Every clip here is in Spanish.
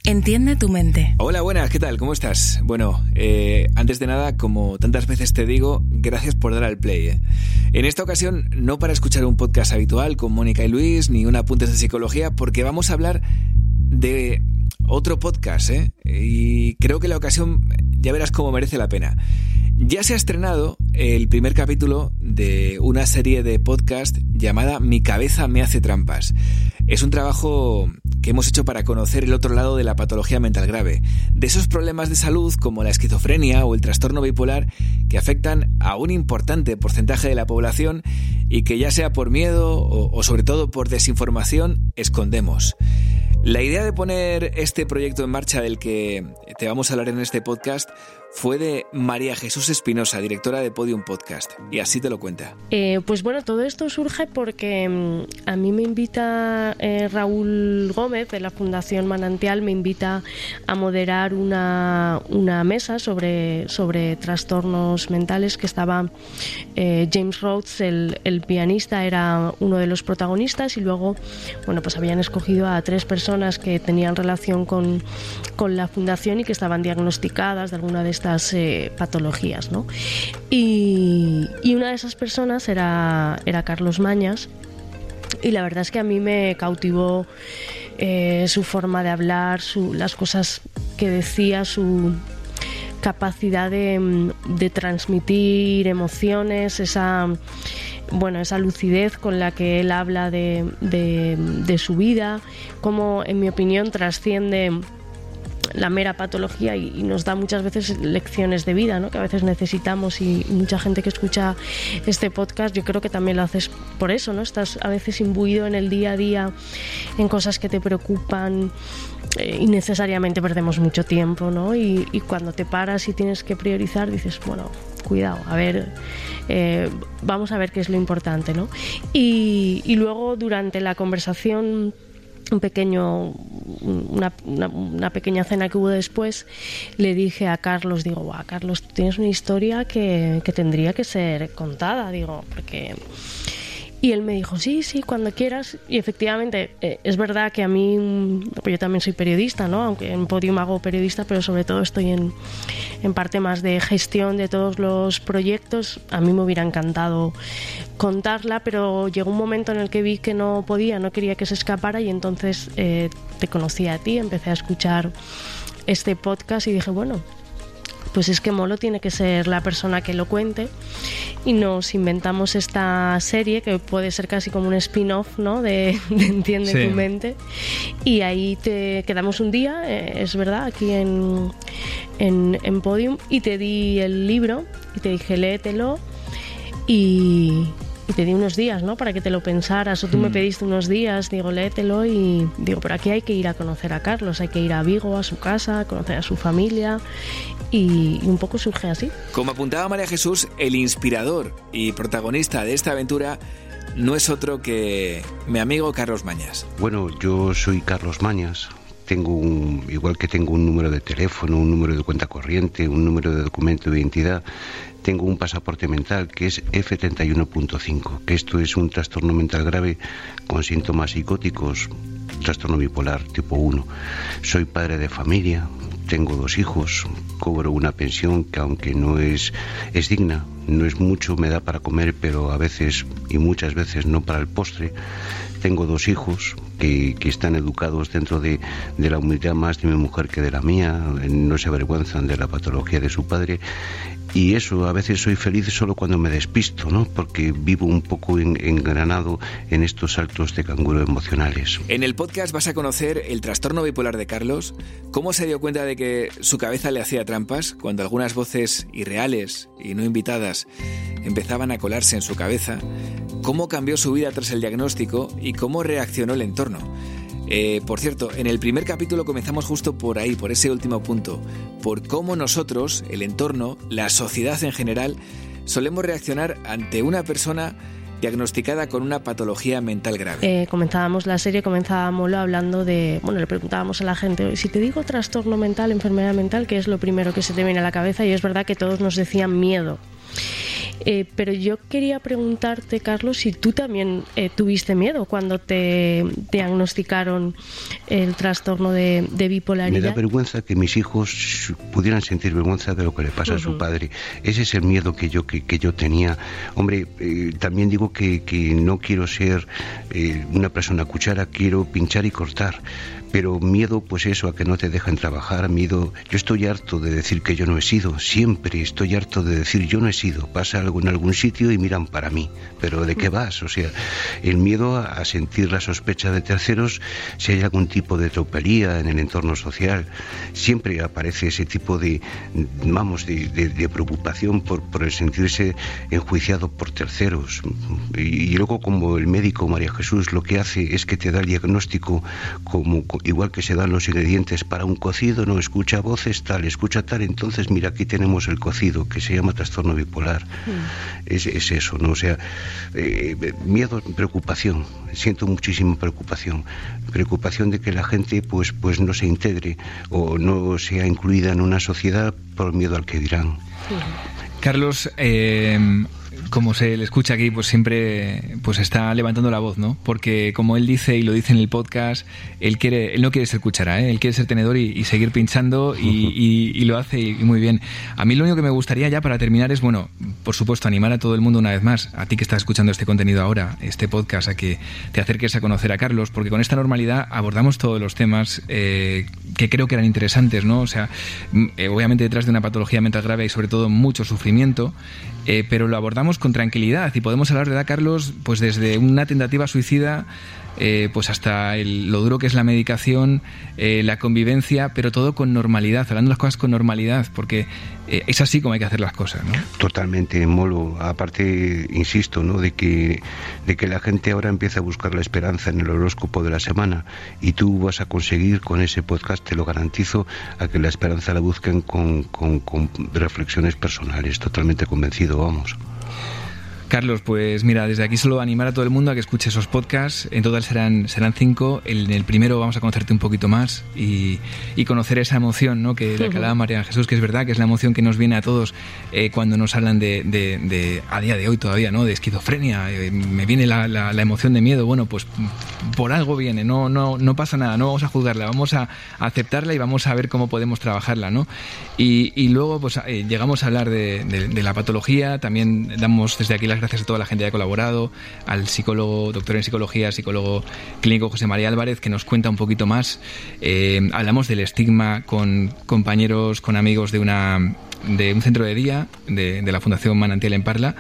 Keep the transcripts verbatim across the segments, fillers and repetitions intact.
Entiende tu mente. Hola, buenas, ¿qué tal? ¿Cómo estás? Bueno, eh, antes de nada, como tantas veces te digo, gracias por dar al play. ¿eh? En esta ocasión, no para escuchar un podcast habitual con Mónica y Luis, ni un apuntes de psicología, porque vamos a hablar de otro podcast, ¿eh? Y creo que la ocasión ya verás cómo merece la pena. Ya se ha estrenado el primer capítulo de una serie de podcast llamada Mi cabeza me hace trampas. Es un trabajo que hemos hecho para conocer el otro lado de la patología mental grave, de esos problemas de salud como la esquizofrenia o el trastorno bipolar que afectan a un importante porcentaje de la población y que ya sea por miedo o, o sobre todo por desinformación escondemos. La idea de poner este proyecto en marcha del que te vamos a hablar en este podcast fue de María Jesús Espinosa, directora de Podium Podcast, y así te lo cuenta. Eh, pues bueno, todo esto surge porque mmm, a mí me invita eh, Raúl Gómez de la Fundación Manantial, me invita a moderar una, una mesa sobre, sobre trastornos mentales que estaba eh, James Rhodes, el, el pianista, era uno de los protagonistas, y luego bueno, pues habían escogido a tres personas que tenían relación con, con la fundación y que estaban diagnosticadas de alguna de estas Eh, patologías, ¿no? Y, y una de esas personas era, era Carlos Mañas, y la verdad es que a mí me cautivó eh, su forma de hablar, su, las cosas que decía, su capacidad de, de transmitir emociones, esa bueno, esa lucidez con la que él habla de, de, de su vida, cómo, en mi opinión, trasciende la mera patología y, y nos da muchas veces lecciones de vida, ¿no? Que a veces necesitamos, y mucha gente que escucha este podcast yo creo que también lo haces por eso, ¿no? Estás a veces imbuido en el día a día en cosas que te preocupan eh, y necesariamente perdemos mucho tiempo, ¿no? Y, y cuando te paras y tienes que priorizar dices, bueno, cuidado, a ver, eh, vamos a ver qué es lo importante, ¿no? Y, y luego durante la conversación, un pequeño una, una, una pequeña cena que hubo después, le dije a Carlos, digo, guau, Carlos, tú tienes una historia que, que tendría que ser contada, digo, porque... Y él me dijo, sí, sí, cuando quieras. Y efectivamente, eh, es verdad que a mí, pues yo también soy periodista, ¿no? Aunque en Podium hago periodista, pero sobre todo estoy en, en parte más de gestión de todos los proyectos. A mí me hubiera encantado contarla, pero llegó un momento en el que vi que no podía, no quería que se escapara, y entonces eh, te conocí a ti, empecé a escuchar este podcast y dije, bueno, pues es que Molo tiene que ser la persona que lo cuente, y nos inventamos esta serie que puede ser casi como un spin-off, ¿no? de, de Entiende sí. tu mente, y ahí te quedamos un día, eh, es verdad, aquí en, en, en Podium, y te di el libro y te dije, léetelo, y... Y te di unos días, ¿no? Para que te lo pensaras, o tú mm. me pediste unos días, digo, léetelo, y digo, pero aquí hay que ir a conocer a Carlos, hay que ir a Vigo, a su casa, a conocer a su familia, y, y un poco surge así. Como apuntaba María Jesús, el inspirador y protagonista de esta aventura no es otro que mi amigo Carlos Mañas. Bueno, yo soy Carlos Mañas. Tengo un, igual que tengo un número de teléfono, un número de cuenta corriente, un número de documento de identidad, tengo un pasaporte mental que es F treinta y uno punto cinco, que esto es un trastorno mental grave con síntomas psicóticos, trastorno bipolar tipo uno. Soy padre de familia, tengo dos hijos, cobro una pensión que, aunque no es, es digna, no es mucho, me da para comer, pero a veces y muchas veces no para el postre. Tengo dos hijos que, que están educados dentro de, de la humildad más de mi mujer que de la mía, no se avergüenzan de la patología de su padre. Y eso, a veces soy feliz solo cuando me despisto, ¿no? Porque vivo un poco en, engranado en estos saltos de canguro emocionales. En el podcast vas a conocer el trastorno bipolar de Carlos, cómo se dio cuenta de que su cabeza le hacía trampas cuando algunas voces irreales y no invitadas empezaban a colarse en su cabeza, cómo cambió su vida tras el diagnóstico y cómo reaccionó el entorno. Eh, por cierto, en el primer capítulo comenzamos justo por ahí, por ese último punto, por cómo nosotros, el entorno, la sociedad en general, solemos reaccionar ante una persona diagnosticada con una patología mental grave. Eh, comenzábamos la serie, comenzábamos hablando de, bueno, le preguntábamos a la gente, si te digo trastorno mental, enfermedad mental, ¿qué es lo primero que se te viene a la cabeza? Y es verdad que todos nos decían miedo. Eh, pero yo quería preguntarte, Carlos, si tú también eh, tuviste miedo cuando te diagnosticaron el trastorno de, de bipolaridad. Me da vergüenza que mis hijos pudieran sentir vergüenza de lo que le pasa uh-huh. a su padre. Ese es el miedo que yo que, que yo tenía. Hombre, eh, también digo que, que no quiero ser eh, una persona cuchara, quiero pinchar y cortar. Pero miedo, pues eso, a que no te dejen trabajar, miedo... Yo estoy harto de decir que yo no he sido, siempre estoy harto de decir yo no he sido. Pasa algo en algún sitio y miran para mí. ¿Pero de qué vas? O sea, el miedo a sentir la sospecha de terceros si hay algún tipo de tropelía en el entorno social. Siempre aparece ese tipo de, vamos, de, de, de preocupación por, por el sentirse enjuiciado por terceros. Y, y luego, como el médico María Jesús lo que hace es que te da el diagnóstico como... igual que se dan los ingredientes para un cocido, no escucha voces, tal, escucha tal, entonces mira, aquí tenemos el cocido, que se llama trastorno bipolar. Mm. Es, es eso, ¿no? O sea, eh, miedo, preocupación, siento muchísima preocupación, preocupación de que la gente pues, pues no se integre o no sea incluida en una sociedad por miedo al que dirán. Mm. Carlos, eh... como se le escucha aquí, pues siempre pues está levantando la voz, ¿no? Porque como él dice y lo dice en el podcast, él quiere, él no quiere ser cuchara, ¿eh? Él quiere ser tenedor y, y seguir pinchando y, y, y lo hace y muy bien. A mí lo único que me gustaría ya para terminar es, bueno, por supuesto, animar a todo el mundo una vez más, a ti que estás escuchando este contenido ahora, este podcast, a que te acerques a conocer a Carlos, porque con esta normalidad abordamos todos los temas eh, que creo que eran interesantes, ¿no? O sea, eh, obviamente detrás de una patología mental grave hay sobre todo mucho sufrimiento, eh, pero lo abordamos con tranquilidad y podemos hablar, ¿verdad, Carlos? Pues desde una tentativa suicida eh, pues hasta el, lo duro que es la medicación, eh, la convivencia, pero todo con normalidad, hablando las cosas con normalidad, porque eh, es así como hay que hacer las cosas, ¿no? Totalmente, Molo. Aparte, insisto, ¿no? De que, de que la gente ahora empieza a buscar la esperanza en el horóscopo de la semana y tú vas a conseguir con ese podcast, te lo garantizo, a que la esperanza la busquen con, con, con reflexiones personales. Totalmente convencido, vamos. Carlos, pues mira, desde aquí solo animar a todo el mundo a que escuche esos podcasts. En total serán serán cinco. En el primero vamos a conocerte un poquito más y, y conocer esa emoción, ¿no? Que de la que hablaba María Jesús, que es verdad que es la emoción que nos viene a todos eh, cuando nos hablan de, de, de, a día de hoy todavía, ¿no? De esquizofrenia. Eh, me viene la, la, la emoción de miedo. Bueno, pues por algo viene. No, no, no pasa nada. No vamos a juzgarla. Vamos a aceptarla y vamos a ver cómo podemos trabajarla, ¿no? Y, y luego, pues eh, llegamos a hablar de, de, de la patología. También damos desde aquí la gracias a toda la gente que ha colaborado, al psicólogo, doctor en psicología, psicólogo clínico José María Álvarez, que nos cuenta un poquito más. Eh, hablamos del estigma con compañeros, con amigos de una de un centro de día de, de la Fundación Manantial en Parla.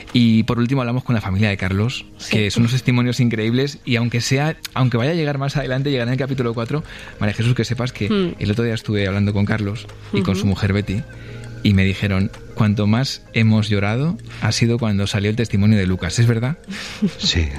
Y por último hablamos con la familia de Carlos, sí, que son unos testimonios increíbles y aunque sea, aunque vaya a llegar más adelante, llegará en el capítulo cuatro, María Jesús, que sepas que mm. el otro día estuve hablando con Carlos y uh-huh. con su mujer Betty y me dijeron, cuanto más hemos llorado ha sido cuando salió el testimonio de Lucas. ¿Es verdad? Sí.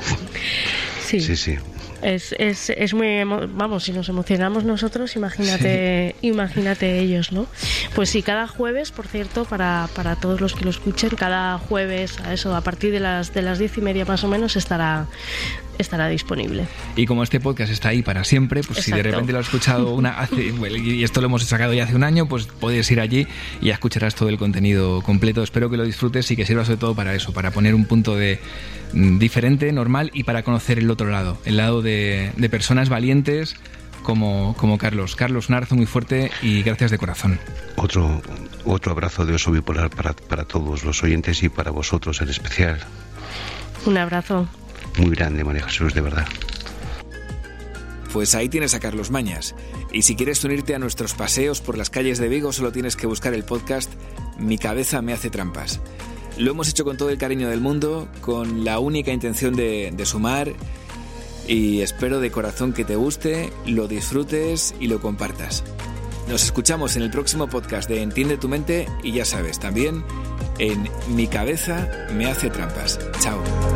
Sí, sí. sí. Es, es, es muy... Vamos, si nos emocionamos nosotros, imagínate sí. imagínate ellos, ¿no? Pues sí, cada jueves, por cierto, para, para todos los que lo escuchen, cada jueves, a eso, a partir de las, de las diez y media más o menos, estará... estará disponible. Y como este podcast está ahí para siempre, pues Exacto. si de repente lo has escuchado una hace, y esto lo hemos sacado ya hace un año, pues puedes ir allí y ya escucharás todo el contenido completo. Espero que lo disfrutes y que sirva sobre todo para eso, para poner un punto de diferente, normal y para conocer el otro lado, el lado de, de personas valientes como, como Carlos. Carlos, un abrazo muy fuerte y gracias de corazón. Otro, otro abrazo de oso bipolar para, para todos los oyentes y para vosotros en especial. Un abrazo. Muy grande, María Jesús, de verdad. Pues ahí tienes a Carlos Mañas. Y si quieres unirte a nuestros paseos por las calles de Vigo, solo tienes que buscar el podcast Mi cabeza me hace trampas. Lo hemos hecho con todo el cariño del mundo, con la única intención de, de sumar, y espero de corazón que te guste, lo disfrutes y lo compartas. Nos escuchamos en el próximo podcast de Entiende tu mente y ya sabes, también en Mi cabeza me hace trampas. Chao.